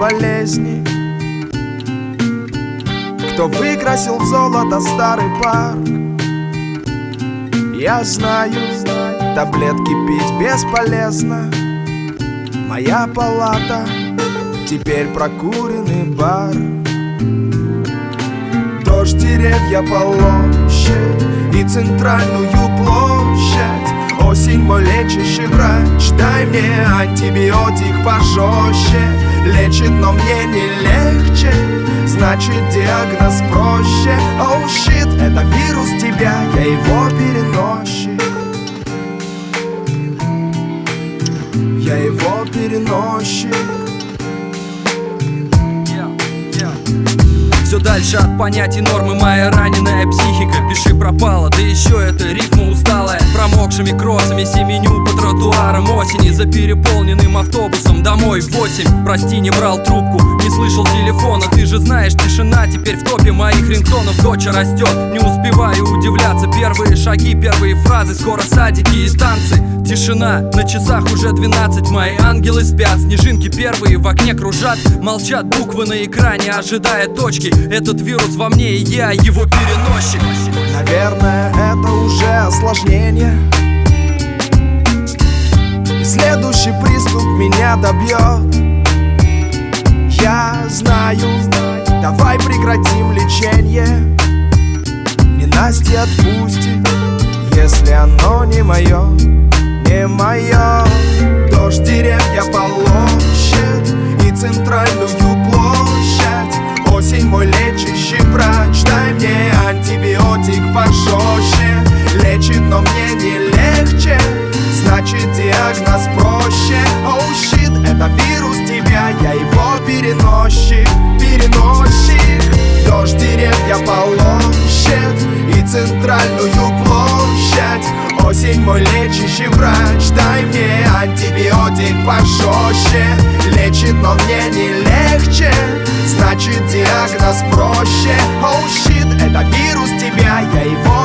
болезни. Кто выкрасил в золото старый парк? Я знаю, таблетки пить бесполезно. Моя палата теперь прокуренный бар. Дождь, деревья, полощадь и центральную площадь. Осень, мой лечащий врач, дай мне антибиотик пожестче. Лечит, но мне не легче, значит диагноз проще. Oh shit, это вирус тебя, я его переносчик. Я его переносчик. Все дальше от понятий нормы моя раненая психика. Пиши пропала, да еще это рифма усталая. Промокшими кроссами семеню по тротуарам осени. За переполненным автобусом домой в 8. Прости, не брал трубку, не слышал телефона. Ты же знаешь, тишина теперь в топе моих рингтонов. Доча растет, не успеваю удивляться. Первые шаги, первые фразы, скоро садики и танцы. Тишина, на часах уже 12. Мои ангелы спят, снежинки первые в окне кружат. Молчат буквы на экране, ожидая точки. Этот вирус во мне, и я его переносчик. Наверное, это уже осложнение, и следующий приступ меня добьет. Я знаю, давай прекратим лечение. Ненастье отпустит, если оно не мое, не мое. Дождь, деревья, полощадь и центральную площадь. Осень, мой лечащий врач, дай мне антибиотик пожестче. Лечит, но мне не легче, значит диагноз проще. Oh shit, это вирус тебя, я его переносчик, переносчик. Дождь, деревья, полощадь и центральную площадь. Осень, мой лечащий врач, дай мне антибиотик пожестче. Лечит, но мне не легче, значит диагноз проще. Oh shit, это вирус тебя, я его